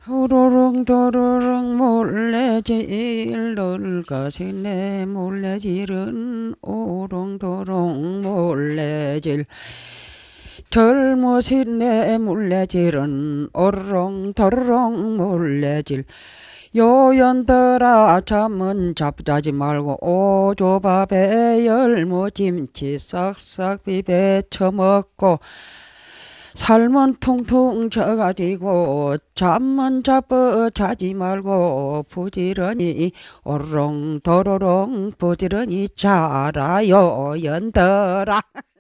후루룩 도루룩 몰래질 널것이네 몰래질은 오롱도롱 몰래질 젊으시네 몰래질은 오롱도롱 몰래질 요연들아 잠은 잡자지 말고 오조밥에 열무김치 싹싹 비벼 처먹고 살은 퉁퉁 져가지고 잠은 자지 말고 부지런히 오롱 도로롱 부지런히 자라요 연들아.